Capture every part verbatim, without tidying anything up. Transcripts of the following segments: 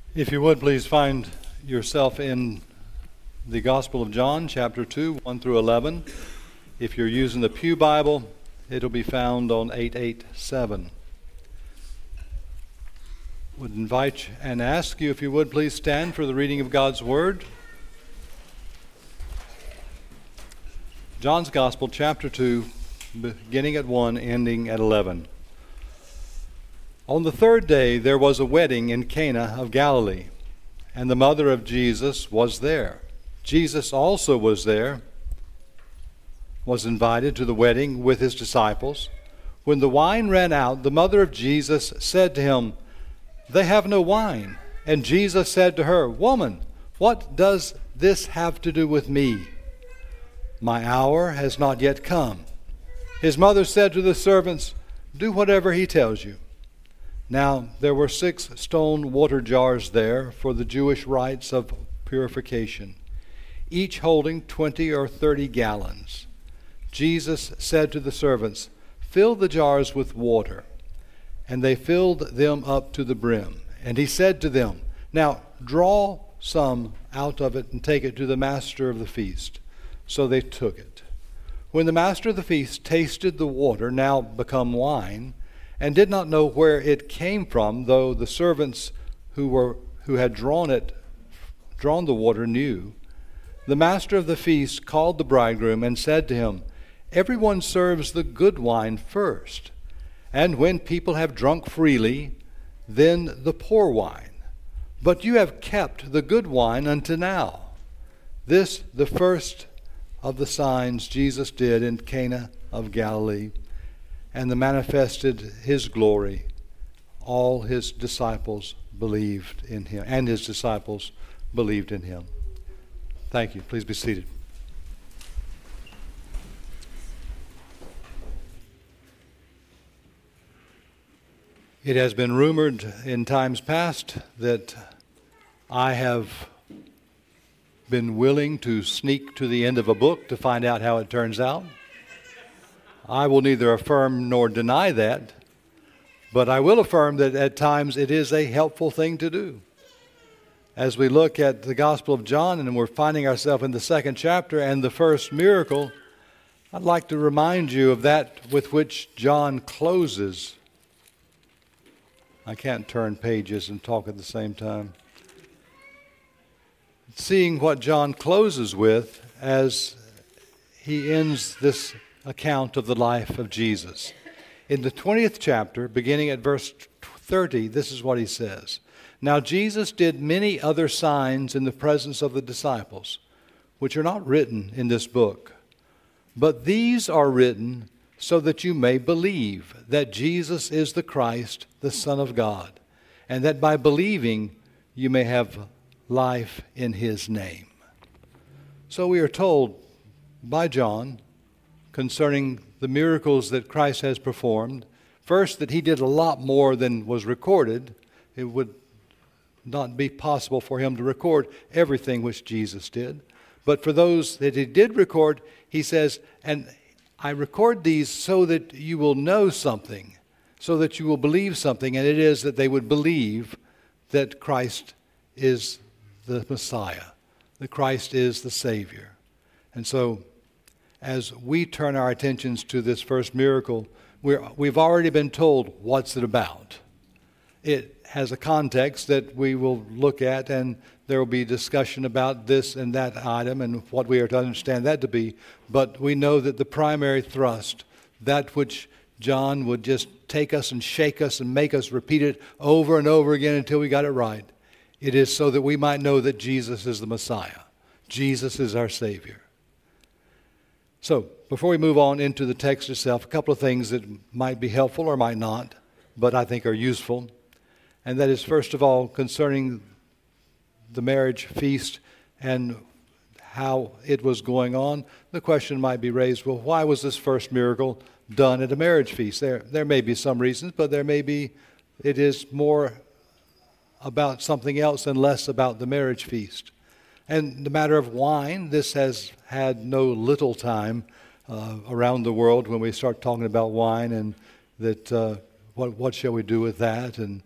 If you would, please find yourself in the Gospel of John, chapter two, one through eleven. If you're using the Pew Bible, it'll be found on eight eighty-seven. Would invite and ask you, if you would, please stand for the reading of God's Word. John's Gospel, chapter two, beginning at one, ending at eleven. On the third day there was a wedding in Cana of Galilee, and the mother of Jesus was there. Jesus also was there, was invited to the wedding with his disciples. When the wine ran out, the mother of Jesus said to him, "They have no wine." And Jesus said to her, "Woman, what does this have to do with me? My hour has not yet come." His mother said to the servants, "Do whatever he tells you." Now there were six stone water jars there for the Jewish rites of purification, each holding twenty or thirty gallons. Jesus said to the servants, "Fill the jars with water." And they filled them up to the brim. And he said to them, "Now draw some out of it and take it to the master of the feast." So they took it. When the master of the feast tasted the water, now become wine, and did not know where it came from, though the servants who were who had drawn it, drawn the water knew, the master of the feast called the bridegroom and said to him, "Everyone serves the good wine first, and when people have drunk freely, then the poor wine. But you have kept the good wine until now." This, the first of the signs Jesus did in Cana of Galilee, and the manifested his glory. All his disciples believed in him, and his disciples believed in him. Thank you. Please be seated. It has been rumored in times past that I have been willing to sneak to the end of a book to find out how it turns out. I will neither affirm nor deny that, but I will affirm that at times it is a helpful thing to do. As we look at the Gospel of John and we're finding ourselves in the second chapter and the first miracle, I'd like to remind you of that with which John closes. I can't turn pages and talk at the same time. Seeing what John closes with as he ends this account of the life of Jesus. In the twentieth chapter, beginning at verse thirty, this is what he says. "Now Jesus did many other signs in the presence of the disciples, which are not written in this book. But these are written so that you may believe that Jesus is the Christ, the Son of God, and that by believing you may have life in his name." So we are told by John concerning the miracles that Christ has performed. First, that he did a lot more than was recorded. It would not be possible for him to record everything which Jesus did. But for those that he did record, he says, "And I record these so that you will know something, so that you will believe something," and it is that they would believe that Christ is the Messiah, that Christ is the Savior. And so as we turn our attentions to this first miracle, we're, we've already been told what's it about. It has a context that we will look at, and there will be discussion about this and that item and what we are to understand that to be. But we know that the primary thrust, that which John would just take us and shake us and make us repeat it over and over again until we got it right, it is so that we might know that Jesus is the Messiah. Jesus is our Savior. So, before we move on into the text itself, a couple of things that might be helpful or might not, but I think are useful. And that is, first of all, concerning the marriage feast and how it was going on. The question might be raised, well, why was this first miracle done at a marriage feast? There, there may be some reasons, but there may be, it is more about something else and less about the marriage feast. And the matter of wine, this has had no little time uh, around the world when we start talking about wine and that uh, what, what shall we do with that? And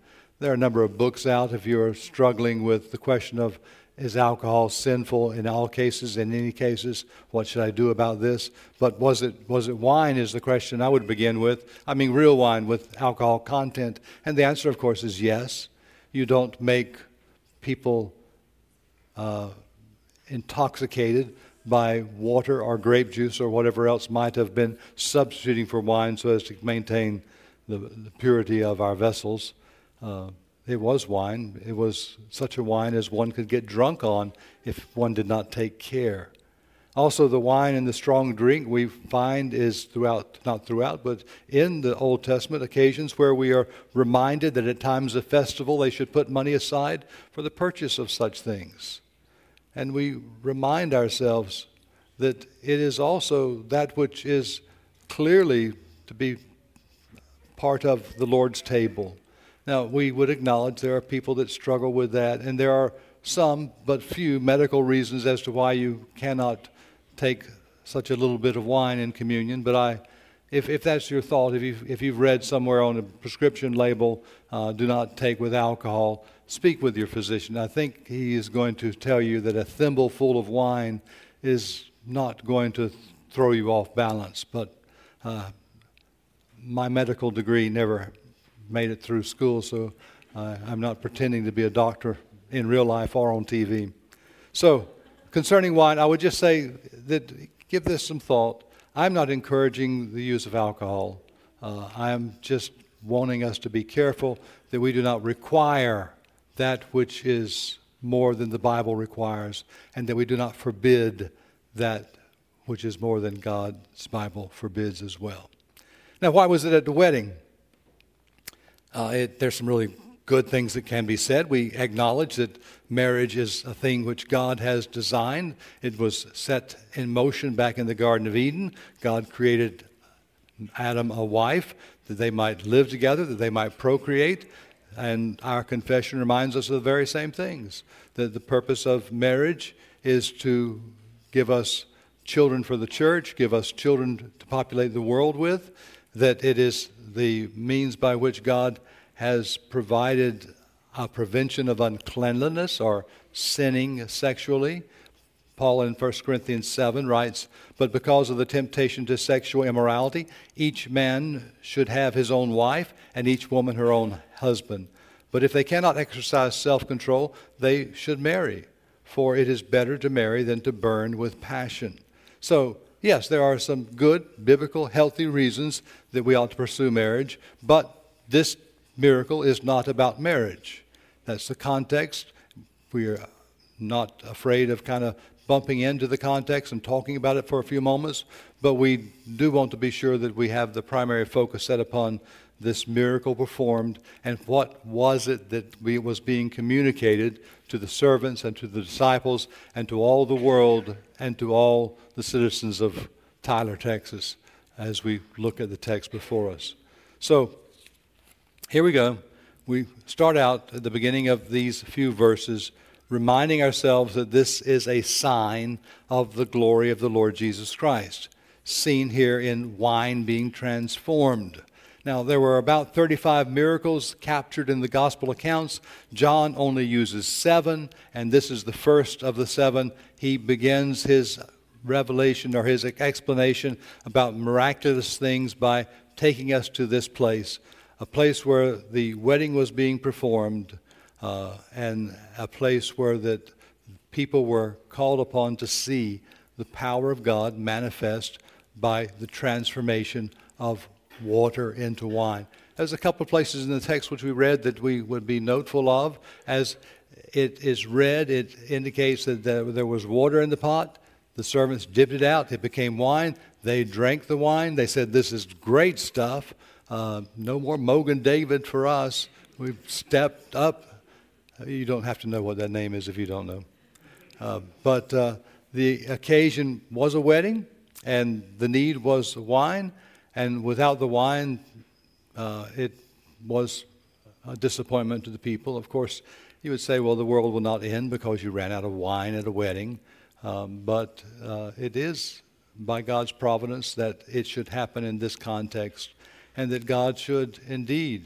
There are a number of books out if you're struggling with the question of, is alcohol sinful in all cases, in any cases? What should I do about this? But was it was it wine is the question I would begin with. I mean real wine with alcohol content. And the answer, of course, is yes. You don't make people uh, intoxicated by water or grape juice or whatever else might have been substituting for wine so as to maintain the, the purity of our vessels. Uh, It was wine. It was such a wine as one could get drunk on if one did not take care. Also, the wine and the strong drink we find is throughout, not throughout, but in the Old Testament occasions where we are reminded that at times of festival they should put money aside for the purchase of such things. And we remind ourselves that it is also that which is clearly to be part of the Lord's table. Now, we would acknowledge there are people that struggle with that, and there are some, but few, medical reasons as to why you cannot take such a little bit of wine in communion. But I, if, if that's your thought, if you've, if you've read somewhere on a prescription label, uh, do not take with alcohol, speak with your physician. I think he is going to tell you that a thimble full of wine is not going to th- throw you off balance. But uh, my medical degree never made it through school, so uh, I'm not pretending to be a doctor in real life or on T V. So, concerning wine, I would just say that give this some thought. I'm not encouraging the use of alcohol. Uh, I'm just wanting us to be careful that we do not require that which is more than the Bible requires, and that we do not forbid that which is more than God's Bible forbids as well. Now, why was it at the wedding? Uh, it, there's some really good things that can be said. We acknowledge that marriage is a thing which God has designed. It was set in motion back in the Garden of Eden. God created Adam a wife that they might live together, that they might procreate. And our confession reminds us of the very same things, that the purpose of marriage is to give us children for the church, give us children to populate the world with, that it is the means by which God has provided a prevention of uncleanliness or sinning sexually. Paul in First Corinthians seven writes, "But because of the temptation to sexual immorality, each man should have his own wife and each woman her own husband. But if they cannot exercise self-control, they should marry, for it is better to marry than to burn with passion." So, yes, there are some good, biblical, healthy reasons that we ought to pursue marriage, but this miracle is not about marriage. That's the context. We are not afraid of kind of bumping into the context and talking about it for a few moments, but we do want to be sure that we have the primary focus set upon this miracle performed and what was it that we, was being communicated to the servants and to the disciples and to all the world and to all the citizens of Tyler, Texas, as we look at the text before us. So, here we go. We start out at the beginning of these few verses reminding ourselves that this is a sign of the glory of the Lord Jesus Christ, seen here in wine being transformed. Now, there were about thirty-five miracles captured in the gospel accounts. John only uses seven, and this is the first of the seven. He begins his revelation or his explanation about miraculous things by taking us to this place, a place where the wedding was being performed, uh, and a place where that people were called upon to see the power of God manifest by the transformation of water into wine. There's a couple of places in the text which we read that we would be noteful of. As it is read, it indicates that there, there was water in the pot. The servants dipped it out. It became wine. They drank the wine. They said, "This is great stuff. Uh, no more Mogan David for us. We've stepped up." You don't have to know what that name is if you don't know. Uh, but uh, the occasion was a wedding, and the need was wine. And without the wine, uh, it was a disappointment to the people. Of course, you would say, well, the world will not end because you ran out of wine at a wedding. Um, but uh, it is by God's providence that it should happen in this context, and that God should indeed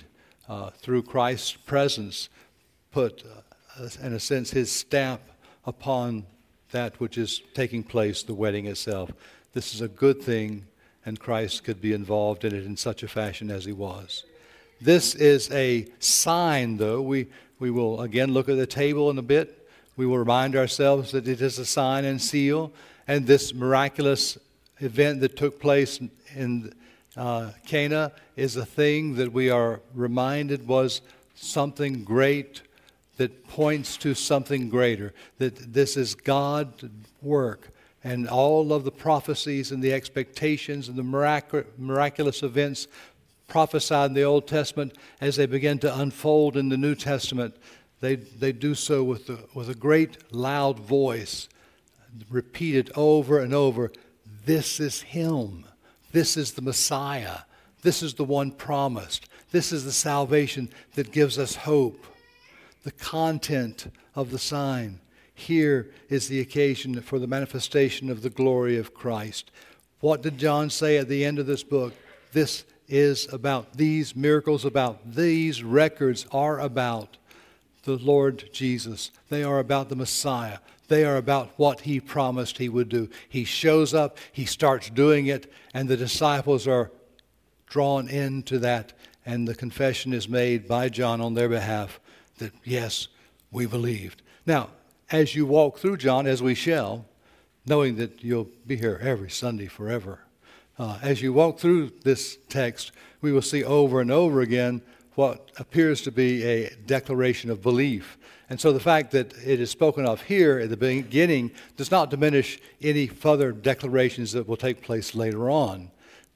uh, through Christ's presence, put, uh, in a sense, his stamp upon that which is taking place, the wedding itself. This is a good thing, and Christ could be involved in it in such a fashion as he was. This is a sign, though. We, we will again look at the table in a bit. We will remind ourselves that it is a sign and seal, and this miraculous event that took place in uh, Cana is a thing that we are reminded was something great that points to something greater, that this is God's work, and all of the prophecies and the expectations and the mirac- miraculous events prophesied in the Old Testament, as they begin to unfold in the New Testament, they they do so with the, with a great loud voice, repeated over and over. This is him. This is the Messiah. This is the one promised. This is the salvation that gives us hope. The content of the sign. Here is the occasion for the manifestation of the glory of Christ. What did John say at the end of this book? This is about, these miracles about, these records are about the Lord Jesus. They are about the Messiah. They are about what he promised he would do. He shows up, he starts doing it, and the disciples are drawn into that, and the confession is made by John on their behalf that, yes, we believed. Now, as you walk through John, as we shall, knowing that you'll be here every Sunday forever, uh, as you walk through this text, we will see over and over again what appears to be a declaration of belief. And so the fact that it is spoken of here at the beginning does not diminish any further declarations that will take place later on.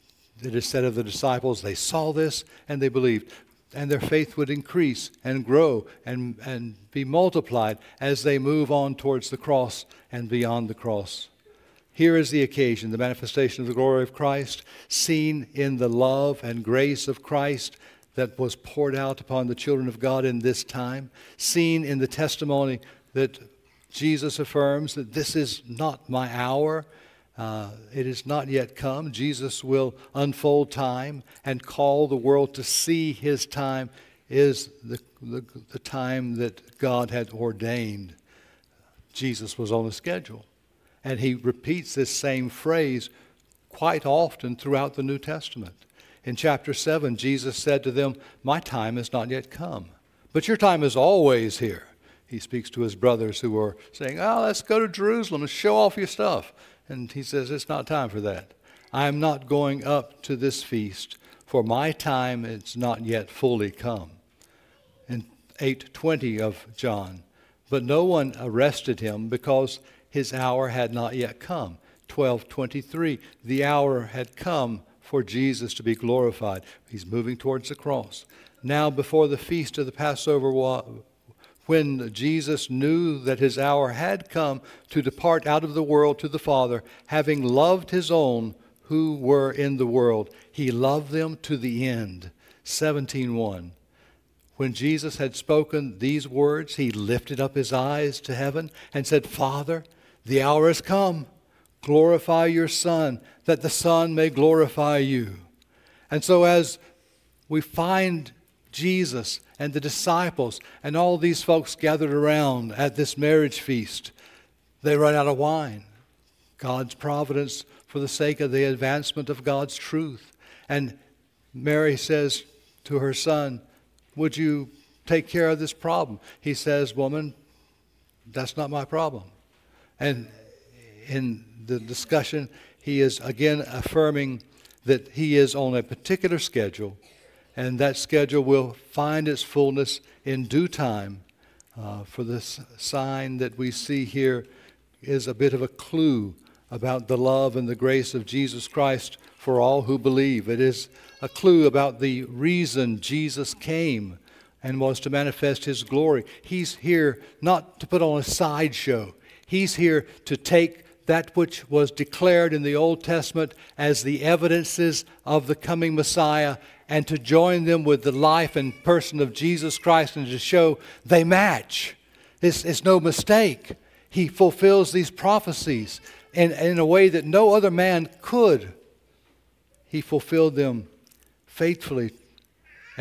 It is said of the disciples, they saw this and they believed. And their faith would increase and grow and, and be multiplied as they move on towards the cross and beyond the cross. Here is the occasion, the manifestation of the glory of Christ, seen in the love and grace of Christ that was poured out upon the children of God in this time, seen in the testimony that Jesus affirms that this is not my hour, uh, it is not yet come. Jesus will unfold time and call the world to see his time is the, the, the time that God had ordained. Jesus was on a schedule. And he repeats this same phrase quite often throughout the New Testament. In chapter seven, Jesus said to them, my time has not yet come, but your time is always here. He speaks to his brothers who are saying, oh, let's go to Jerusalem and show off your stuff. And he says, it's not time for that. I am not going up to this feast, for my time is not yet fully come. In eight twenty of John, but no one arrested him because his hour had not yet come. twelve twenty-three, the hour had come for Jesus to be glorified. He's moving towards the cross. Now before the feast of the Passover, when Jesus knew that his hour had come to depart out of the world to the Father, having loved his own who were in the world, he loved them to the end. seventeen one. When Jesus had spoken these words, he lifted up his eyes to heaven and said, Father, the hour has come. Glorify your Son, that the Son may glorify you. And so as we find Jesus and the disciples and all these folks gathered around at this marriage feast, they run out of wine. God's providence for the sake of the advancement of God's truth. And Mary says to her son, would you take care of this problem? He says, woman, that's not my problem. And in the discussion, he is again affirming that he is on a particular schedule, and that schedule will find its fullness in due time. Uh, for this sign that we see here is a bit of a clue about the love and the grace of Jesus Christ for all who believe. It is a clue about the reason Jesus came and was to manifest his glory. He's here not to put on a sideshow. He's here to take that which was declared in the Old Testament as the evidences of the coming Messiah and to join them with the life and person of Jesus Christ and to show they match. It's, it's no mistake. He fulfills these prophecies in, in a way that no other man could. He fulfilled them faithfully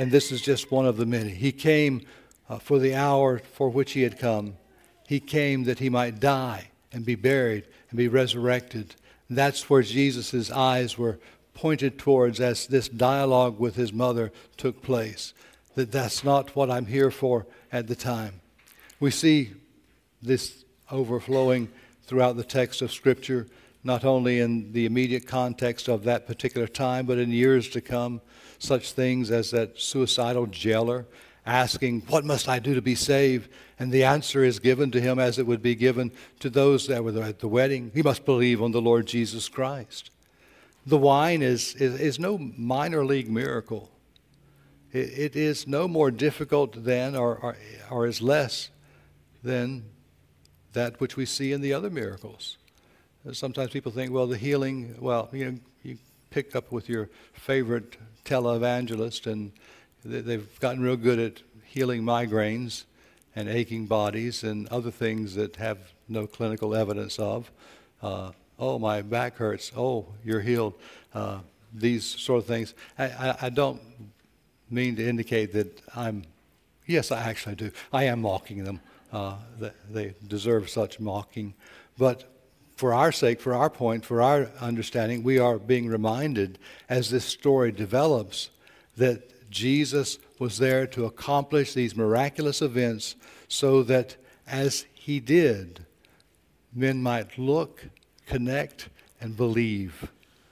and this is just one of the many. He came uh, for the hour for which he had come. He came that he might die and be buried and be resurrected. And that's where Jesus' eyes were pointed towards as this dialogue with his mother took place. That that's not what I'm here for at the time. We see this overflowing throughout the text of Scripture, not only in the immediate context of that particular time, but in years to come. Such things as that suicidal jailer asking, what must I do to be saved? And the answer is given to him as it would be given to those that were at the wedding. He must believe on the Lord Jesus Christ. The wine is, is, is no minor league miracle. It, it is no more difficult than or, or, or is less than that which we see in the other miracles. Sometimes people think, well, the healing, well, you know, you pick up with your favorite televangelist, and they've gotten real good at healing migraines and aching bodies and other things that have no clinical evidence of. Uh, oh, my back hurts. Oh, you're healed. Uh, these sort of things. I, I, I don't mean to indicate that I'm, yes, I actually do. I am mocking them. Uh, they deserve such mocking. But for our sake, for our point, for our understanding, we are being reminded as this story develops that Jesus was there to accomplish these miraculous events so that as he did, men might look, connect, and believe.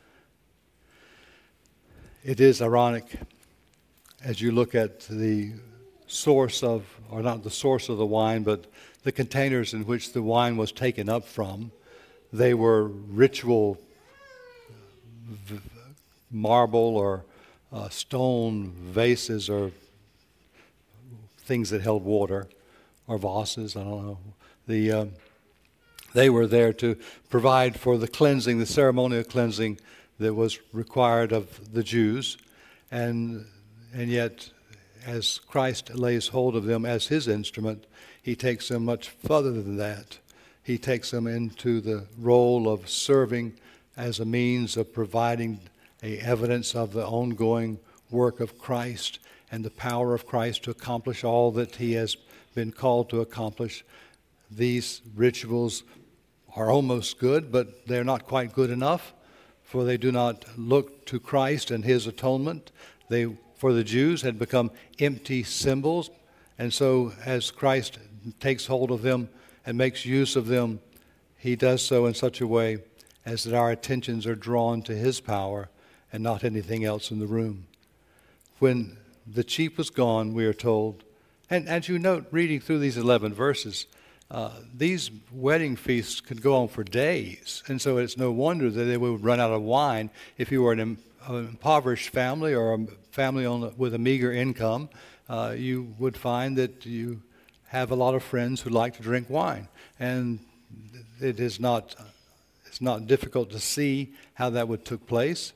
It is ironic as you look at the source of, or not the source of the wine, but the containers in which the wine was taken up from. They were ritual v- marble or uh, stone vases or things that held water, or vases, I don't know. The, um, they were there to provide for the cleansing, the ceremonial cleansing that was required of the Jews. And, and yet, as Christ lays hold of them as his instrument, he takes them much further than that. He takes them into the role of serving as a means of providing a evidence of the ongoing work of Christ and the power of Christ to accomplish all that he has been called to accomplish. These rituals are almost good, but they're not quite good enough, for they do not look to Christ and his atonement. They, for the Jews, had become empty symbols, and so as Christ takes hold of them and makes use of them, he does so in such a way as that our attentions are drawn to his power and not anything else in the room. When the chief was gone, we are told, and as you note, reading through these eleven verses, uh, these wedding feasts could go on for days, and so it's no wonder that they would run out of wine if you were an, an impoverished family or a family on, with a meager income. Uh, you would find that you have a lot of friends who like to drink wine, and it is not it's not difficult to see how that would take place.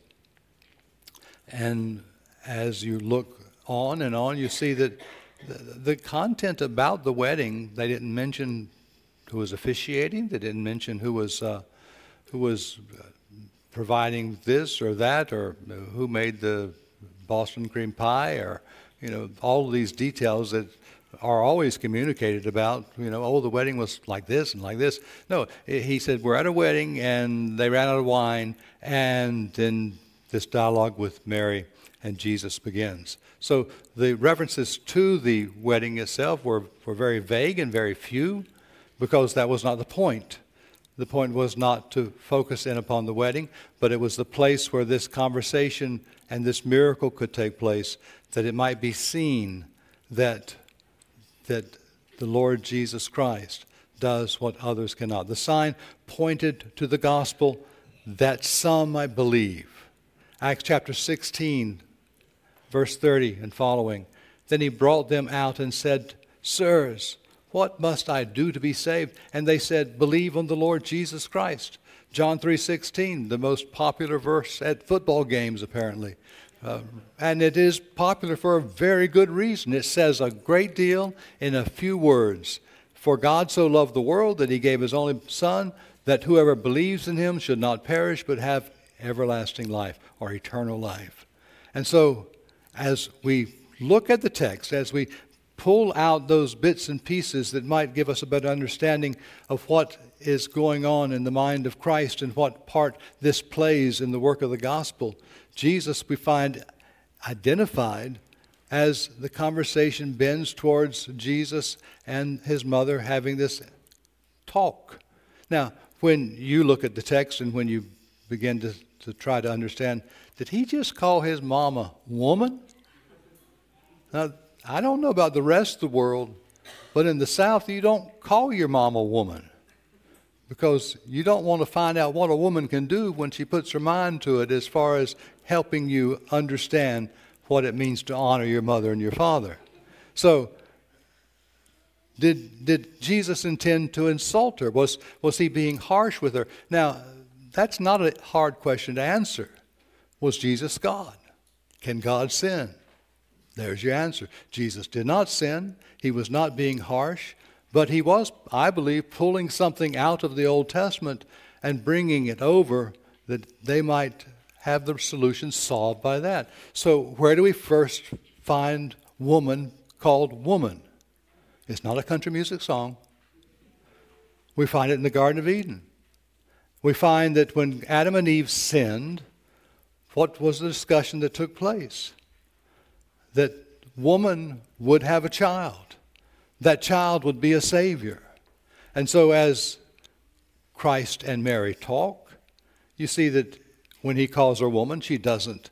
And as you look on and on, you see that the, the content about the wedding, they didn't mention who was officiating, they didn't mention who was uh, who was providing this or that, or who made the Boston cream pie, or you know all of these details that are always communicated about, you know, oh, the wedding was like this and like this. No, he said, we're at a wedding, and they ran out of wine, and then this dialogue with Mary and Jesus begins. So the references to the wedding itself were, were very vague and very few, because that was not the point. The point was not to focus in upon the wedding, but it was the place where this conversation and this miracle could take place, that it might be seen that that the Lord Jesus Christ does what others cannot. The sign pointed to the gospel that some might believe. Acts chapter sixteen, verse thirty and following. Then he brought them out and said, Sirs, what must I do to be saved? And they said, believe on the Lord Jesus Christ. John three sixteen, the most popular verse at football games apparently. Uh, and it is popular for a very good reason. It says a great deal in a few words. For God so loved the world that he gave his only Son, that whoever believes in him should not perish but have everlasting life or eternal life. And so as we look at the text, as we pull out those bits and pieces that might give us a better understanding of what is going on in the mind of Christ and what part this plays in the work of the gospel, Jesus we find identified as the conversation bends towards Jesus and his mother having this talk. Now, when you look at the text and when you begin to, to try to understand, did he just call his mama woman? Now, I don't know about the rest of the world, but in the South, you don't call your mama woman because you don't want to find out what a woman can do when she puts her mind to it as far as helping you understand what it means to honor your mother and your father. So, did did Jesus intend to insult her? Was was he being harsh with her? Now, that's not a hard question to answer. Was Jesus God? Can God sin? There's your answer. Jesus did not sin. He was not being harsh, but he was, I believe, pulling something out of the Old Testament and bringing it over that they might have the solution solved by that. So where do we first find woman called woman? It's not a country music song. We find it in the Garden of Eden. We find that when Adam and Eve sinned, what was the discussion that took place? That woman would have a child. That child would be a Savior. And so as Christ and Mary talk, you see that when he calls her woman, she doesn't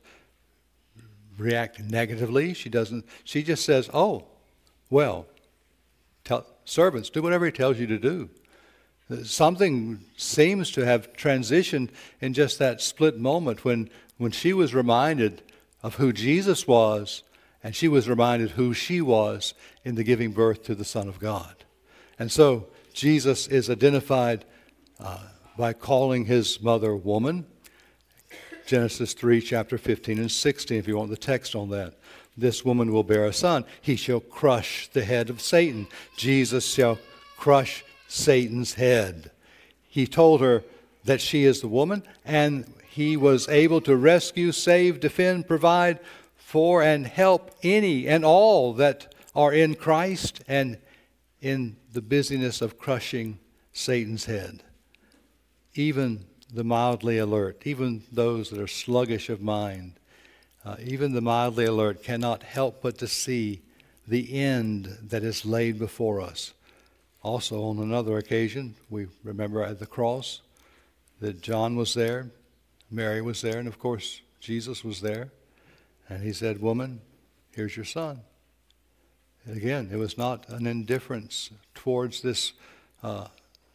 react negatively. She doesn't. She just says, oh, well, tell, servants, do whatever he tells you to do. Something seems to have transitioned in just that split moment when, when she was reminded of who Jesus was, and she was reminded who she was in the giving birth to the Son of God. And so Jesus is identified uh, by calling his mother woman. Genesis three, chapter fifteen and sixteen, if you want the text on that. This woman will bear a son. He shall crush the head of Satan. Jesus shall crush Satan's head. He told her that she is the woman, and he was able to rescue, save, defend, provide for, and help any and all that are in Christ and in the busyness of crushing Satan's head. Even the mildly alert, even those that are sluggish of mind, uh, even the mildly alert cannot help but to see the end that is laid before us. Also, on another occasion, we remember at the cross that John was there, Mary was there, and of course, Jesus was there. And he said, woman, here's your son. And again, it was not an indifference towards this uh,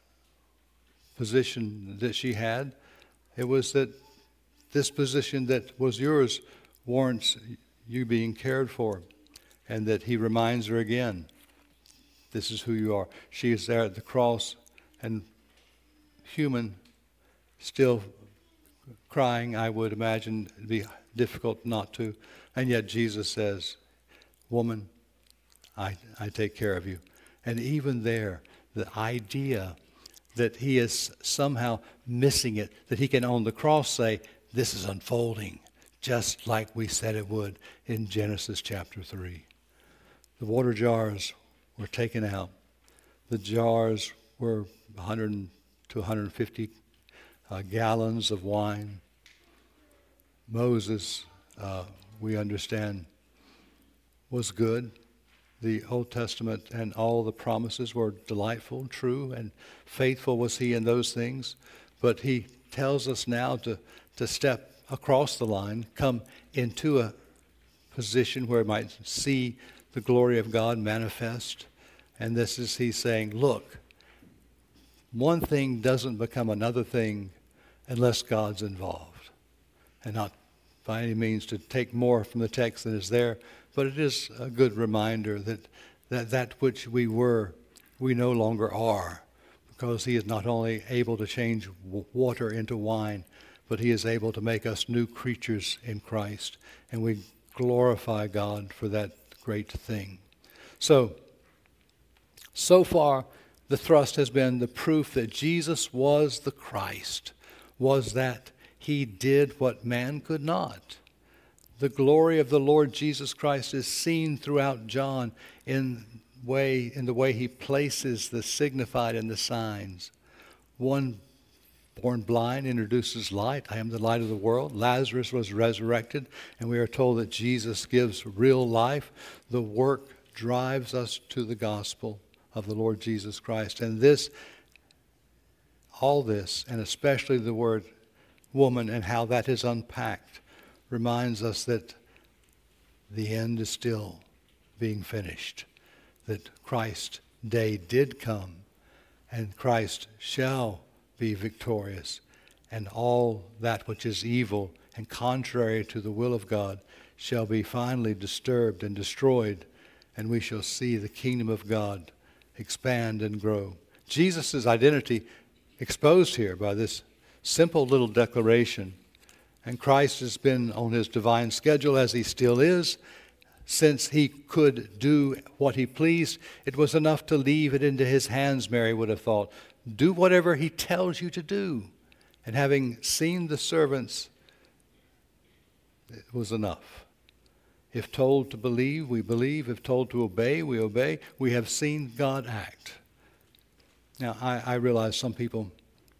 position that she had. It was that this position that was yours warrants you being cared for, and that he reminds her again, this is who you are. She is there at the cross, and human, still crying. I would imagine it'd be difficult not to. And yet Jesus says, woman, I, I take care of you. And even there, the idea that he is somehow missing it, that he can on the cross say, this is unfolding, just like we said it would in Genesis chapter three. The water jars were taken out. The jars were one hundred to one hundred fifty uh, gallons of wine. Moses, uh, we understand, was good. The Old Testament and all the promises were delightful, true, and faithful was he in those things. But he tells us now to, to step across the line, come into a position where we might see the glory of God manifest. And this is he saying, look, one thing doesn't become another thing unless God's involved. And not by any means to take more from the text than is there, but it is a good reminder that that, that which we were, we no longer are, because he is not only able to change w- water into wine, but he is able to make us new creatures in Christ. And we glorify God for that great thing. So, so far, the thrust has been the proof that Jesus was the Christ, was that he did what man could not. The glory of the Lord Jesus Christ is seen throughout John in way in the way he places the signified and the signs. One born blind introduces light. I am the light of the world. Lazarus was resurrected, and we are told that Jesus gives real life. The work drives us to the gospel of the Lord Jesus Christ. And this, all this, and especially the word woman and how that is unpacked, reminds us that the end is still being finished, that Christ's day did come, and Christ shall be victorious, and all that which is evil and contrary to the will of God shall be finally disturbed and destroyed, and we shall see the kingdom of God expand and grow. Jesus' identity exposed here by this simple little declaration. And Christ has been on his divine schedule, as he still is. Since he could do what he pleased, it was enough to leave it into his hands, Mary would have thought. Do whatever he tells you to do. And having seen the servants, it was enough. If told to believe, we believe. If told to obey, we obey. We have seen God act. Now, I, I realize some people,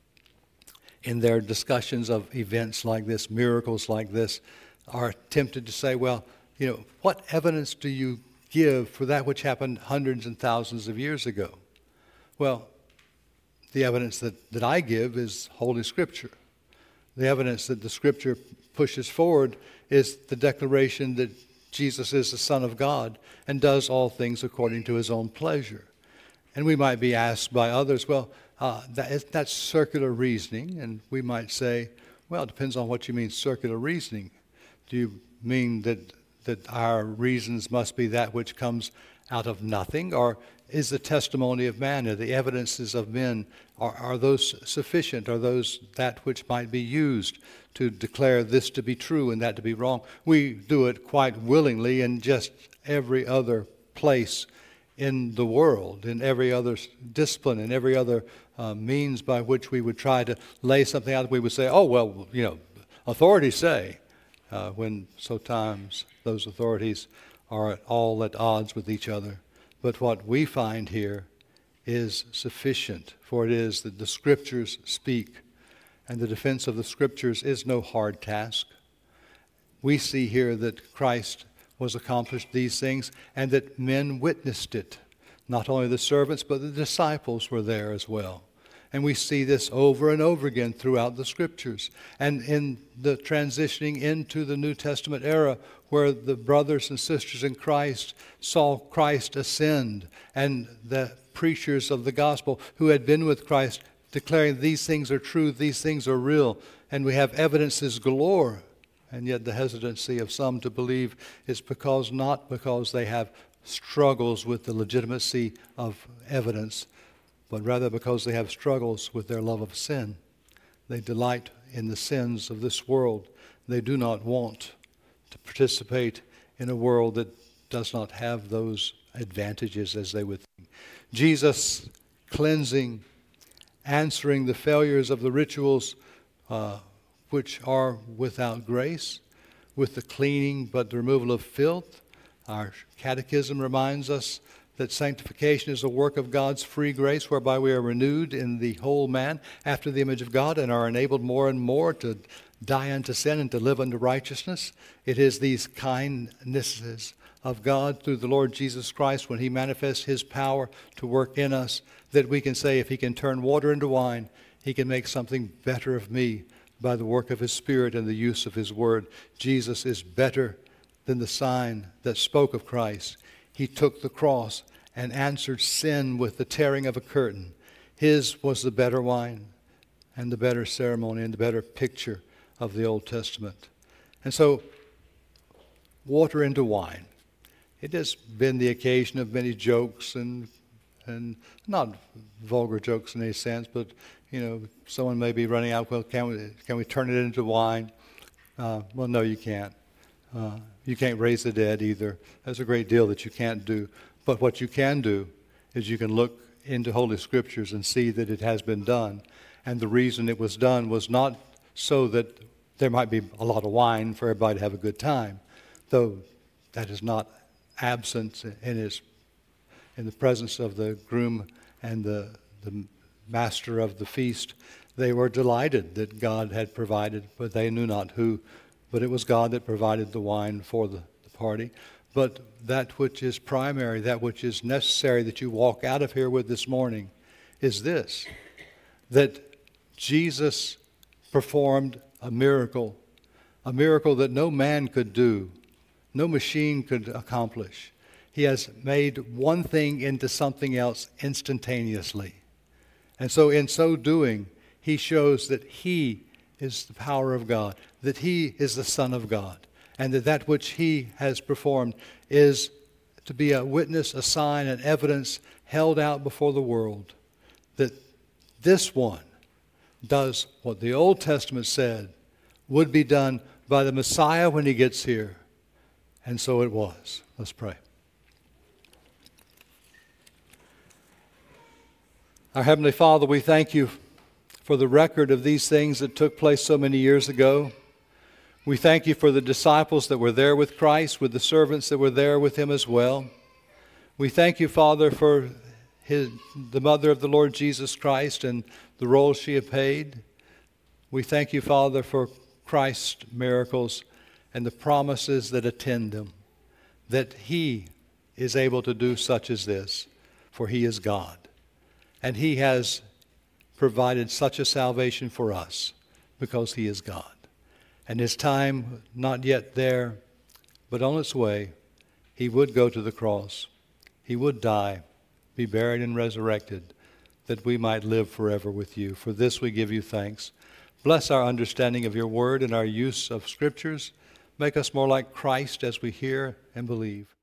in their discussions of events like this, miracles like this, are tempted to say, well, you know, what evidence do you give for that which happened hundreds and thousands of years ago? Well, the evidence that, that I give is Holy Scripture. The evidence that the Scripture pushes forward is the declaration that Jesus is the Son of God and does all things according to his own pleasure. And we might be asked by others, well, uh, that is, that's circular reasoning. And we might say, well, it depends on what you mean circular reasoning. Do you mean that that our reasons must be that which comes out of nothing? Or is the testimony of man or the evidences of men, are, are those sufficient? Are those that which might be used to declare this to be true and that to be wrong? We do it quite willingly in just every other place in the world, in every other discipline, in every other uh, means by which we would try to lay something out. We would say, oh, well, you know, authorities say, uh, when sometimes those authorities are at all at odds with each other. But what we find here is sufficient, for it is that the Scriptures speak, and the defense of the Scriptures is no hard task. We see here that Christ was accomplished these things, and that men witnessed it. Not only the servants, but the disciples were there as well. And we see this over and over again throughout the Scriptures. And in the transitioning into the New Testament era, where the brothers and sisters in Christ saw Christ ascend, and the preachers of the gospel who had been with Christ declaring these things are true, these things are real, and we have evidences galore. And yet the hesitancy of some to believe is because not because they have struggles with the legitimacy of evidence, but rather because they have struggles with their love of sin. They delight in the sins of this world. They do not want to participate in a world that does not have those advantages as they would think. Jesus cleansing, answering the failures of the rituals uh, which are without grace, with the cleaning but the removal of filth. Our catechism reminds us that sanctification is a work of God's free grace, whereby we are renewed in the whole man after the image of God and are enabled more and more to die unto sin and to live unto righteousness. It is these kindnesses of God through the Lord Jesus Christ, when he manifests his power to work in us, that we can say, if he can turn water into wine, he can make something better of me by the work of his Spirit and the use of his word. Jesus is better than the sign that spoke of Christ. He took the cross and answered sin with the tearing of a curtain. His was the better wine and the better ceremony and the better picture of the Old Testament. And so, water into wine. It has been the occasion of many jokes, and and not vulgar jokes in any sense, but, you know, someone may be running out, well, can we, can we turn it into wine? Uh, well, no, you can't. Uh, you can't raise the dead either. There's a great deal that you can't do. But what you can do is you can look into Holy Scriptures and see that it has been done. And the reason it was done was not so that there might be a lot of wine for everybody to have a good time, though that is not absent in his in the presence of the groom and the, the master of the feast. They were delighted that God had provided, but they knew not who. But it was God that provided the wine for the, the party. But that which is primary, that which is necessary that you walk out of here with this morning is this, that Jesus performed a miracle, a miracle that no man could do, no machine could accomplish. He has made one thing into something else instantaneously. And so in so doing, he shows that he is the power of God, that he is the Son of God, and that that which he has performed is to be a witness, a sign, an evidence held out before the world that this one does what the Old Testament said would be done by the Messiah when he gets here. And so it was. Let's pray. Our Heavenly Father, we thank you for the record of these things that took place so many years ago. We thank you for the disciples that were there with Christ, with the servants that were there with him as well. We thank you, Father, for his, the mother of the Lord Jesus Christ and the role she had played. We thank you, Father, for Christ's miracles and the promises that attend them, that he is able to do such as this, for he is God. And he has provided such a salvation for us because he is God. And his time not yet there, but on its way, he would go to the cross. He would die, be buried and resurrected, that we might live forever with you. For this we give you thanks. Bless our understanding of your word and our use of scriptures. Make us more like Christ as we hear and believe.